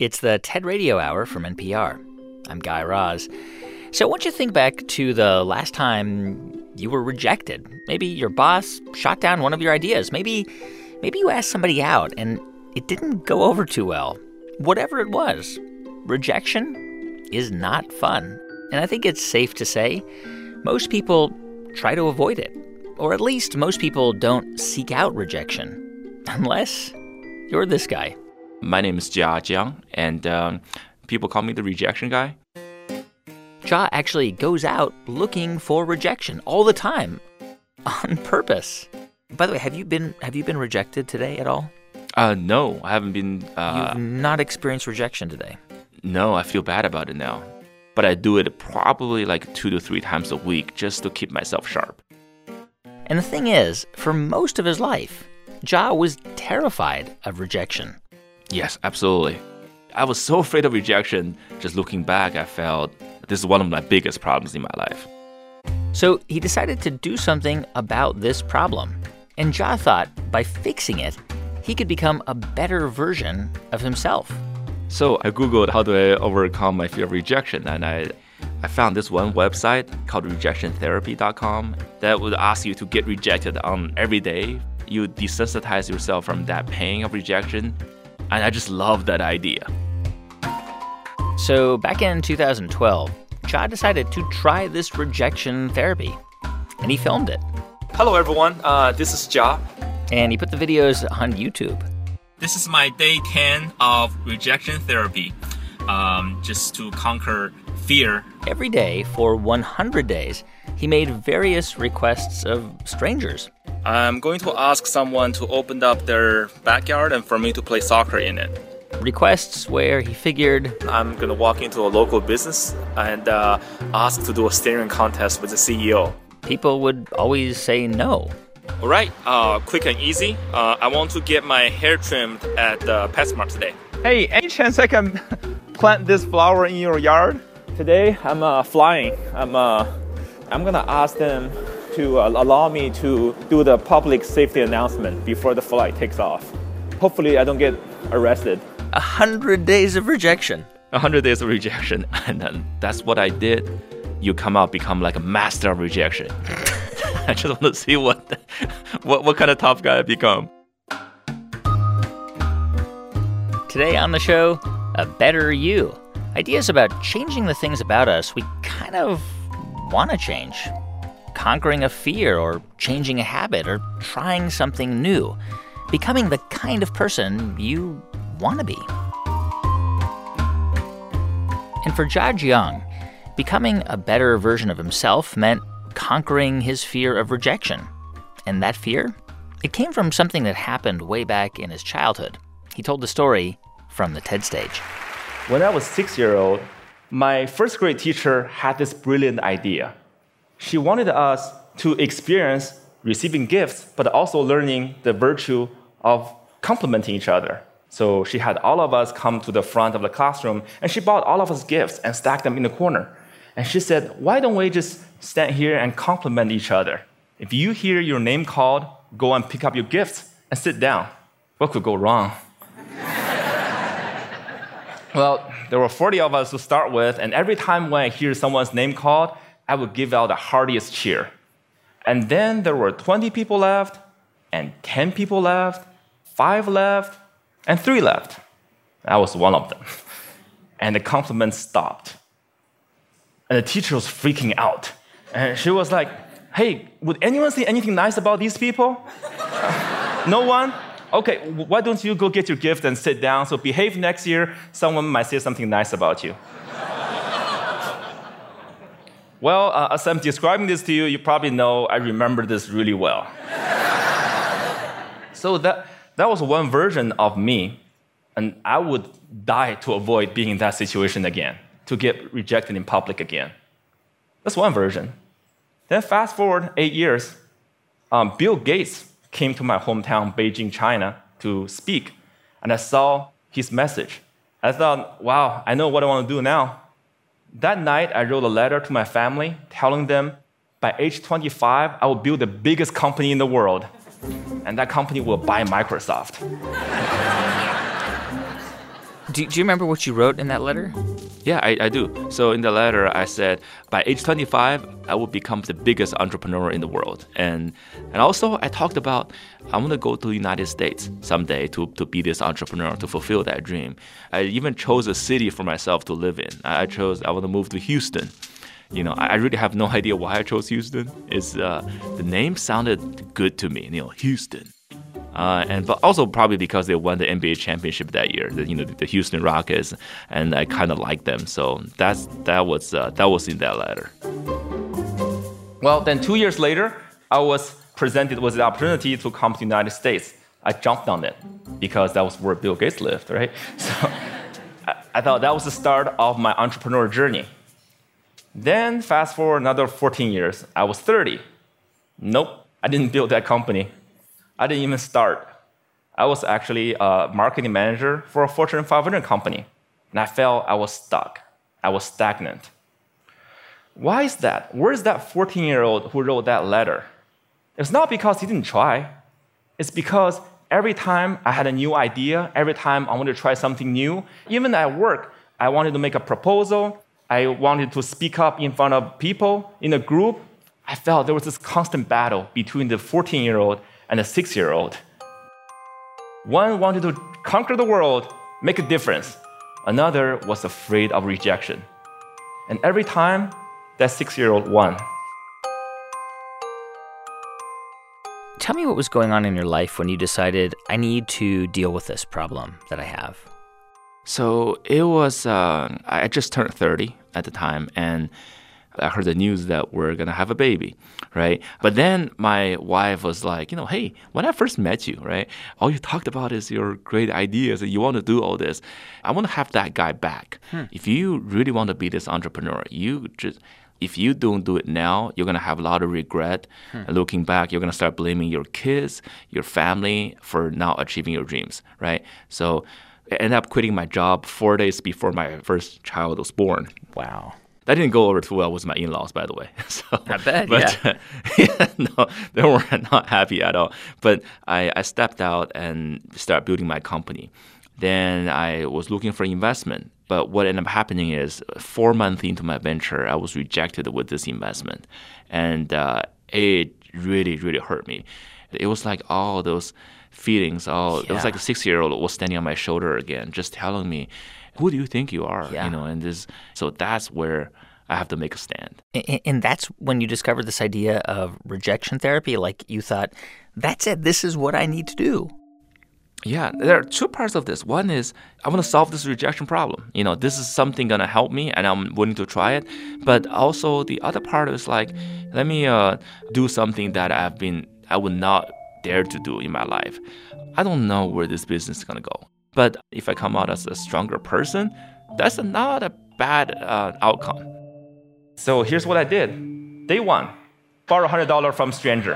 It's the TED Radio Hour from NPR. I'm Guy Raz. So I want you to think back to the last time you were rejected. Maybe your boss shot down one of your ideas. Maybe you asked somebody out and it didn't go over too well. Whatever it was, rejection is not fun. And I think it's safe to say most people try to avoid it. Or at least most people don't seek out rejection. Unless you're this guy. My name is Jia Jiang, and people call me the rejection guy. Jia actually goes out looking for rejection all the time, on purpose. By the way, have you been rejected today at all? No, I haven't been. You've not experienced rejection today? No, I feel bad about it now. But I do it probably like 2 to 3 times a week just to keep myself sharp. And the thing is, for most of his life, Jia was terrified of rejection. Yes, absolutely. I was so afraid of rejection. Just looking back, I felt this is one of my biggest problems in my life. So he decided to do something about this problem. And Jia thought by fixing it, he could become a better version of himself. So I Googled how do I overcome my fear of rejection, and I found this one website called rejectiontherapy.com that would ask you to get rejected on every day. You desensitize yourself from that pain of rejection. And I just love that idea. So back in 2012, Jia decided to try this rejection therapy. And he filmed it. Hello, everyone. This is Jia. And he put the videos on YouTube. This is my day 10 of rejection therapy, just to conquer fear. Every day for 100 days, he made various requests of strangers. I'm going to ask someone to open up their backyard and for me to play soccer in it. Requests where he figured I'm going to walk into a local business and ask to do a staring contest with the CEO. People would always say no. All right, quick and easy. I want to get my hair trimmed at PetSmart today. Hey, any chance I can plant this flower in your yard? Today, I'm flying. I'm gonna ask them to allow me to do the public safety announcement before the flight takes off. Hopefully, I don't get arrested. 100 days of rejection. 100 days of rejection, and then that's what I did. You become like a master of rejection. I just want to see what kind of tough guy I become. Today on the show, a better you. Ideas about changing the things about us we kind of want to change. Conquering a fear or changing a habit or trying something new. Becoming the kind of person you want to be. And for Jia Jiang, becoming a better version of himself meant conquering his fear of rejection. And that fear, it came from something that happened way back in his childhood. He told the story from the TED stage. When I was 6-year-old, my first grade teacher had this brilliant idea. She wanted us to experience receiving gifts, but also learning the virtue of complimenting each other. So she had all of us come to the front of the classroom, and she bought all of us gifts and stacked them in the corner. And she said, why don't we just stand here and compliment each other? If you hear your name called, go and pick up your gifts and sit down. What could go wrong? Well, there were 40 of us to start with, and every time when I hear someone's name called, I would give out the heartiest cheer. And then there were 20 people left, and 10 people left, 5 left, and 3 left. I was one of them. And the compliments stopped. And the teacher was freaking out. And she was like, hey, would anyone say anything nice about these people? No one? Okay, why don't you go get your gift and sit down, so behave next year, someone might say something nice about you. Well, as I'm describing this to you, you probably know I remember this really well. So that was one version of me, and I would die to avoid being in that situation again, to get rejected in public again. That's one version. Then fast forward 8 years, Bill Gates came to my hometown, Beijing, China, to speak, and I saw his message. I thought, wow, I know what I want to do now. That night, I wrote a letter to my family telling them by age 25, I will build the biggest company in the world, and that company will buy Microsoft. Do you remember what you wrote in that letter? Yeah, I do. So in the letter, I said, by age 25, I will become the biggest entrepreneur in the world. And also, I talked about I want to go to the United States someday to be this entrepreneur, to fulfill that dream. I even chose a city for myself to live in. I want to move to Houston. I really have no idea why I chose Houston. The name sounded good to me, Houston. But also probably because they won the NBA championship that year, the Houston Rockets, and I kind of liked them. So that was in that letter. Well, then 2 years later, I was presented with the opportunity to come to the United States. I jumped on it because that was where Bill Gates lived, right? So I thought that was the start of my entrepreneur journey. Then fast forward another 14 years, I was 30. Nope, I didn't build that company. I didn't even start. I was actually a marketing manager for a Fortune 500 company, and I felt I was stuck. I was stagnant. Why is that? Where is that 14-year-old who wrote that letter? It's not because he didn't try. It's because every time I had a new idea, every time I wanted to try something new, even at work, I wanted to make a proposal, I wanted to speak up in front of people in a group, I felt there was this constant battle between the 14-year-old and a 6-year-old. One wanted to conquer the world, make a difference. Another was afraid of rejection. And every time, that 6-year-old won. Tell me what was going on in your life when you decided, I need to deal with this problem that I have. So it was, I just turned 30 at the time, and I heard the news that we're going to have a baby, right? But then my wife was like, hey, when I first met you, right, all you talked about is your great ideas and you want to do all this. I want to have that guy back. If you really want to be this entrepreneur, if you don't do it now, you're going to have a lot of regret. Looking back, you're going to start blaming your kids, your family for not achieving your dreams, right? So I ended up quitting my job 4 days before my first child was born. Wow. That didn't go over too well with my in-laws, by the way. So, I bet, yeah. No, they were not happy at all. But I stepped out and started building my company. Then I was looking for investment. But what ended up happening is 4 months into my venture, I was rejected with this investment. And it really, really hurt me. It was like all those feelings, it was like a 6-year-old was standing on my shoulder again, just telling me, who do you think you are? And so that's where I have to make a stand. And that's when you discovered this idea of rejection therapy? Like you thought, that's it, this is what I need to do. Yeah, there are two parts of this. One is I want to solve this rejection problem. This is something going to help me and I'm willing to try it. But also the other part is like, let me do something that I would not dare to do in my life. I don't know where this business is going to go. But if I come out as a stronger person, that's not a bad outcome. So here's what I did. Day one, borrow $100 from stranger.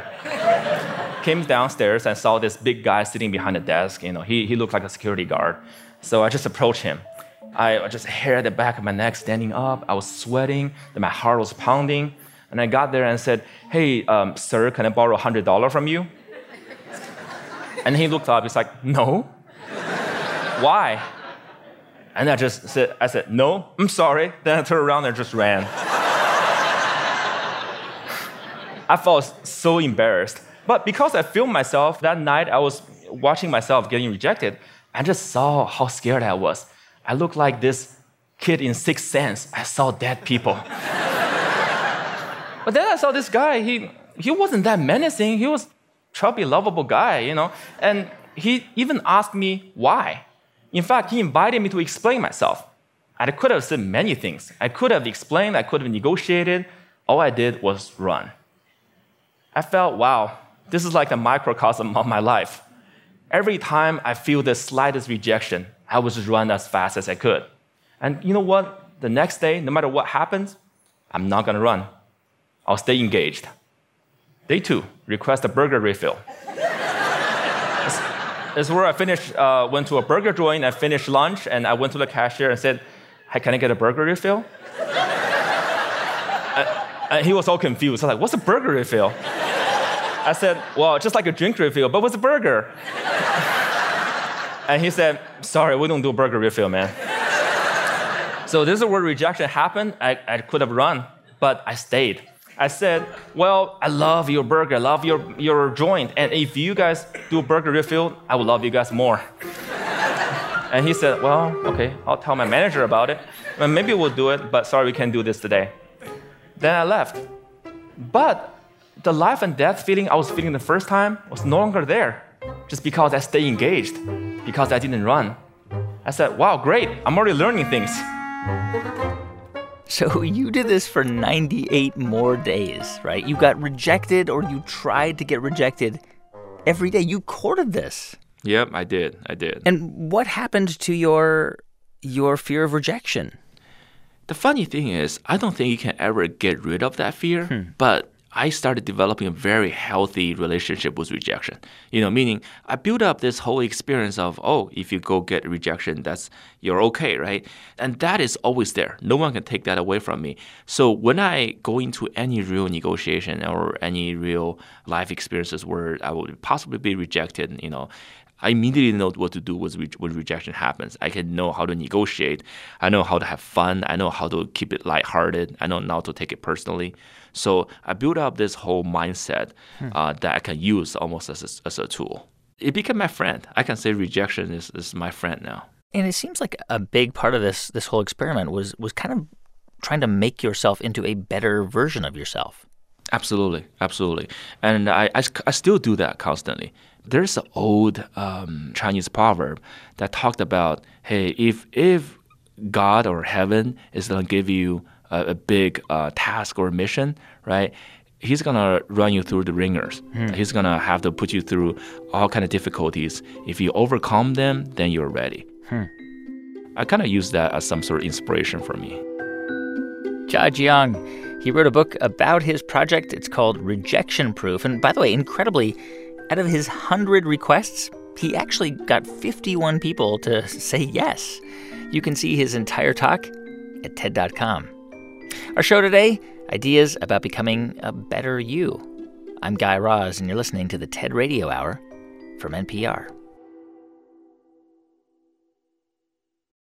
Came downstairs and saw this big guy sitting behind the desk. He looked like a security guard. So I just approached him. I just hair at the back of my neck standing up. I was sweating. My heart was pounding. And I got there and said, hey, sir, can I borrow $100 from you? And he looked up. He's like, no. Why? And I said, no, I'm sorry. Then I turned around and just ran. I felt so embarrassed. But because I filmed myself, that night I was watching myself getting rejected, I just saw how scared I was. I looked like this kid in Sixth Sense. I saw dead people. But then I saw this guy, he wasn't that menacing. He was a chubby, lovable guy, And he even asked me why. In fact, he invited me to explain myself. I could have said many things. I could have explained, I could have negotiated. All I did was run. I felt, wow, this is like a microcosm of my life. Every time I feel the slightest rejection, I would just run as fast as I could. And you know what? The next day, no matter what happens, I'm not going to run. I'll stay engaged. Day two, request a burger refill. It's where I went to a burger joint, I finished lunch, and I went to the cashier and said, hey, can I get a burger refill? And he was all confused. I was like, what's a burger refill? I said, well, just like a drink refill, but what's a burger? And he said, sorry, we don't do burger refill, man. So this is where rejection happened. I could have run, but I stayed. I said, well, I love your burger, I love your joint, and if you guys do burger refill, I would love you guys more. And he said, well, okay, I'll tell my manager about it. Well, maybe we'll do it, but sorry, we can't do this today. Then I left. But the life and death feeling I was feeling the first time was no longer there, just because I stayed engaged, because I didn't run. I said, wow, great, I'm already learning things. So you did this for 98 more days, right? You got rejected, or you tried to get rejected every day. You courted this. Yep, I did. And what happened to your fear of rejection? The funny thing is, I don't think you can ever get rid of that fear, but I started developing a very healthy relationship with rejection. Meaning I built up this whole experience of, if you go get rejection, you're okay, right? And that is always there. No one can take that away from me. So when I go into any real negotiation or any real life experiences where I would possibly be rejected, I immediately know what to do when rejection happens. I can know how to negotiate. I know how to have fun. I know how to keep it lighthearted. I know not to take it personally. So I built up this whole mindset that I can use almost as a tool. It became my friend. I can say rejection is my friend now. And it seems like a big part of this whole experiment was kind of trying to make yourself into a better version of yourself. Absolutely. And I still do that constantly. There's an old Chinese proverb that talked about, hey, if God or heaven is going to give you a big task or mission, right, he's going to run you through the ringers. He's going to have to put you through all kind of difficulties. If you overcome them, then you're ready. I kind of use that as some sort of inspiration for me. Jia Jiang, he wrote a book about his project. It's called Rejection Proof. And by the way, incredibly, out of his 100 requests, he actually got 51 people to say yes. You can see his entire talk at TED.com. Our show today, ideas about becoming a better you. I'm Guy Raz, and you're listening to the TED Radio Hour from NPR.